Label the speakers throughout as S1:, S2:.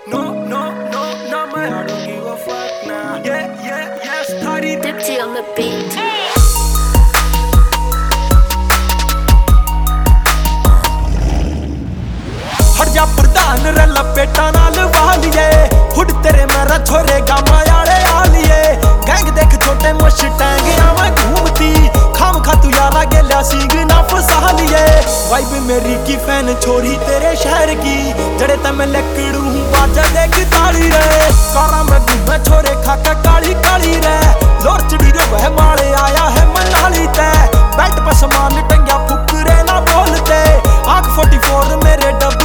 S1: No, man, I don't give a fuck now. Yeah, study.
S2: Dipsy on the beat.
S1: हट जा प्रधान रे लपेटा नाल वालिए हुड तेरे मेरा छोरे गामा याले आलिए गैंग देख छोटे मस्टैंग आवा घूमती खाम खा तू यारा गेला सिंग ना फसा लिए वाइब मेरी की फैन छोरी तेरे शहर की जड़े तम लकड़ू बाजा देख ताली रे कारा में घूमे छोरे खाका काली काली रे लोर चढ़ी रे वह माले आया है मनाली ते बेल्ट पर सामान टंगा फुकरे ना बोलते आंख 44 मेरे डब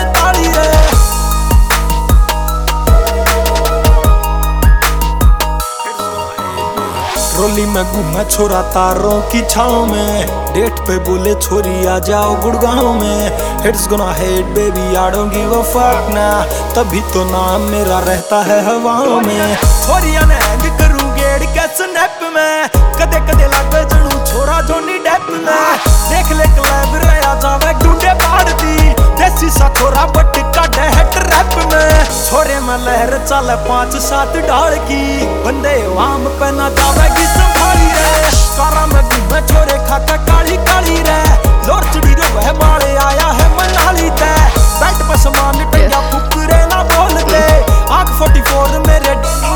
S1: रोली में घूमा छोरा तारों की छाँव में डेट पे बोले छोरी आ जाओ गुड़गांव में haters gonna hate baby I don't give a fuck ना तभी तो नाम मेरा रहता है हवाओं में छोरिया ने हैंग करूं गेड़ के स्नैप में कदे कदे लागे जनू छोरा जोनी डेप में देख ले क्लब रहा जावे डूडे पाड़ती देसी सा छोरा बट काटे है ट्रैप में छोरे में लहर चले 5-7 डाल की बंदे वाम पे ना जावेगी संभाली रे कारा में घूमे छोरे खाका काली काली रे लोर चढ़ी रे वह माले आया है मनाली ते बेल्ट पर सामान टंगा फुकरे ना बोलते आंख 44 मेरे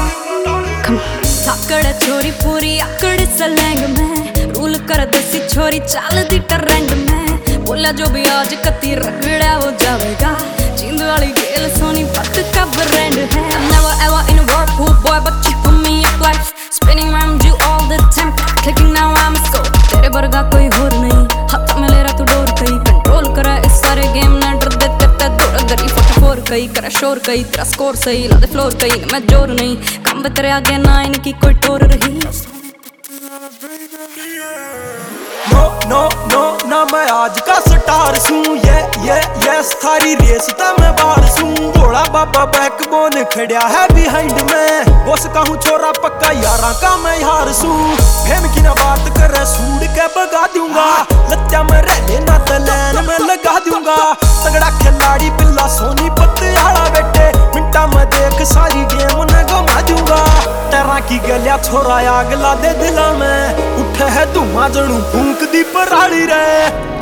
S3: थाकड़ छोरी पूरी आकड़ सलैंग में रूल कर देसी छोरी चाल दी ट्रेंड में बोला जो भी आज कत्ती रगड़ा हो जाएगा जींद वाली गेल सोनी पत का ब्रांड है never ever in a whirlpool boy but you put me up life spinning around you all the time clicking now I'm so तेरे वर्गा कोई और नहीं हाथ में ले रहा तू डोर कहीं कंट्रोल करा इस सारे गेम ना डर दे करता दौड़ गरी 44 कहीं करा शोर कहीं तेरा स्कोर सही ला दे फ्लोर कहीं मैं जोर नहीं काम पे तेरे आगे ना इनकी कोई टोर रही
S1: नो ना मैं आज का स्टार सूं ये थारी रेस ता मैं बाहर सूं भोला बाबा बैकबोन खड़ा है बिहाइंड में बॉस का हूँ छोरा पक्का यारा का मैं हार सूं फेम की ना बात करे सूड के भगा दूंगा लत्या में रह लेना तलैन में लगा दूंगा तगड़ा खिलाड़ी बिल्ला सोनी पत्याला बेटे मिनटा में देख सारी गेम ने घुमा दूंगा तेरा की गलिया छोरा आग ला दे दिला में उठे है धुआं जणू फूंक दी पराली रे